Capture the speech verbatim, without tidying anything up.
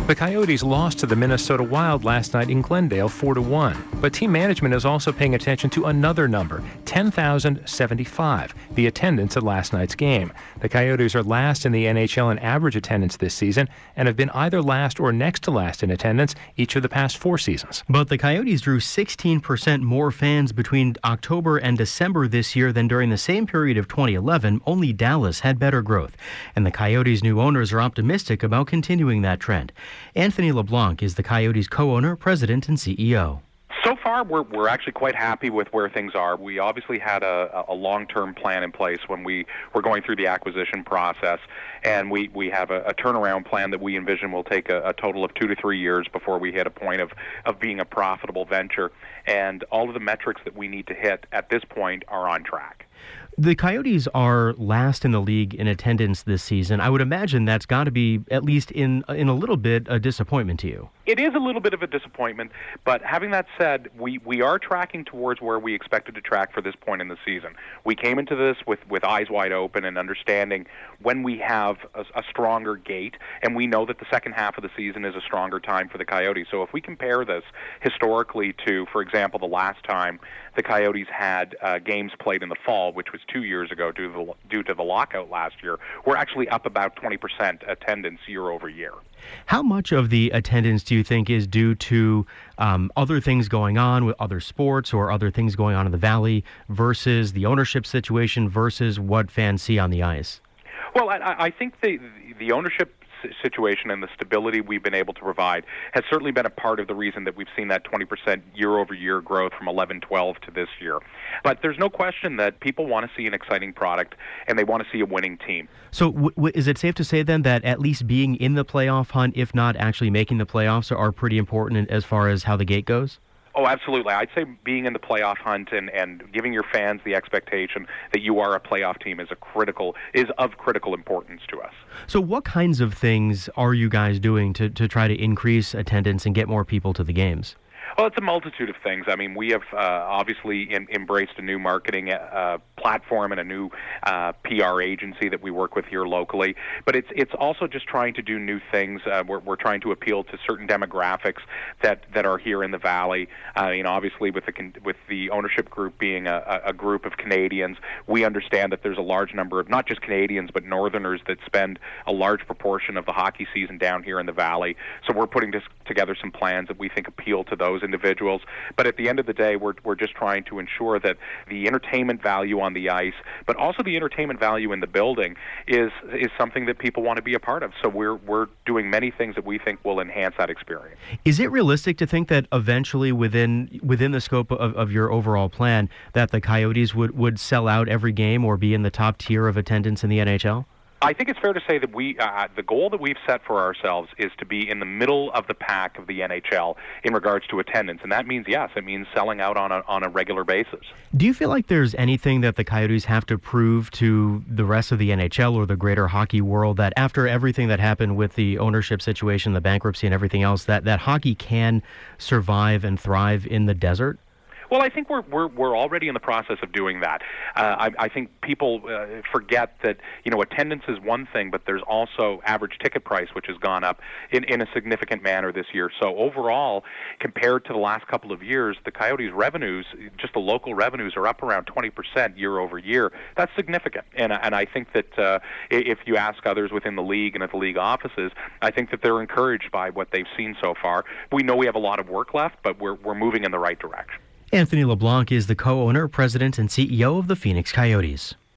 The Coyotes lost to the Minnesota Wild last night in Glendale four to one. But team management is also paying attention to another number, ten thousand seventy-five, the attendance at last night's game. The Coyotes are last in the N H L in average attendance this season and have been either last or next to last in attendance each of the past four seasons. But the Coyotes drew sixteen percent more fans between October and December this year than during the same period of twenty eleven. Only Dallas had better growth. And the Coyotes' new owners are optimistic about continuing that trend. Anthony LeBlanc is the Coyotes' co-owner, president, and C E O. So far, we're we're actually quite happy with where things are. We obviously had a, a long-term plan in place when we were going through the acquisition process, and we, we have a, a turnaround plan that we envision will take a, a total of two to three years before we hit a point of, of being a profitable venture. And all of the metrics that we need to hit at this point are on track. The Coyotes are last in the league in attendance this season. I would imagine that's got to be, at least in in a little bit, a disappointment to you. It is a little bit of a disappointment, but having that said, we, we are tracking towards where we expected to track for this point in the season. We came into this with, with eyes wide open and understanding when we have a, a stronger gate, and we know that the second half of the season is a stronger time for the Coyotes. So if we compare this historically to, for example, the last time the Coyotes had uh, games played in the fall, which was two years ago due to the, due to the lockout last year, we're actually up about twenty percent attendance year over year. How much of the attendance do you think is due to um, other things going on with other sports or other things going on in the Valley versus the ownership situation versus what fans see on the ice? Well, I, I think the the ownership situation and the stability we've been able to provide has certainly been a part of the reason that we've seen that twenty percent year-over-year growth from eleven twelve to this year. But there's no question that people want to see an exciting product and they want to see a winning team. So w- w- is it safe to say then that at least being in the playoff hunt, if not actually making the playoffs, are pretty important as far as how the gate goes? Oh, absolutely. I'd say being in the playoff hunt and, and giving your fans the expectation that you are a playoff team is a critical is of critical importance to us. So what kinds of things are you guys doing to, to try to increase attendance and get more people to the games? Well, it's a multitude of things. I mean, we have uh, obviously in, embraced a new marketing uh, platform and a new uh, P R agency that we work with here locally. But it's it's also just trying to do new things. Uh, we're, we're trying to appeal to certain demographics that, that are here in the Valley. Uh, you know, obviously with the with the ownership group being a, a group of Canadians, we understand that there's a large number of not just Canadians but Northerners that spend a large proportion of the hockey season down here in the Valley. So we're putting this, together some plans that we think appeal to those individuals. But at the end of the day, we're we're just trying to ensure that the entertainment value on the ice, but also the entertainment value in the building, is is something that people want to be a part of. So we're we're doing many things that we think will enhance that experience. Is it realistic to think that eventually, within within the scope of, of your overall plan, that the Coyotes would, would sell out every game or be in the top tier of attendance in the N H L? I think it's fair to say that we, uh, the goal that we've set for ourselves is to be in the middle of the pack of the N H L in regards to attendance, and that means, yes, it means selling out on a, on a regular basis. Do you feel like there's anything that the Coyotes have to prove to the rest of the N H L or the greater hockey world that after everything that happened with the ownership situation, the bankruptcy and everything else, that, that hockey can survive and thrive in the desert? Well, I think we're we're we're already in the process of doing that. Uh, I, I think people uh, forget that, you know, attendance is one thing, but there's also average ticket price, which has gone up in, in a significant manner this year. So overall, compared to the last couple of years, the Coyotes' revenues, just the local revenues, are up around twenty percent year over year. That's significant, and and I think that uh, if you ask others within the league and at the league offices, I think that they're encouraged by what they've seen so far. We know we have a lot of work left, but we're we're moving in the right direction. Anthony LeBlanc is the co-owner, president, and C E O of the Phoenix Coyotes.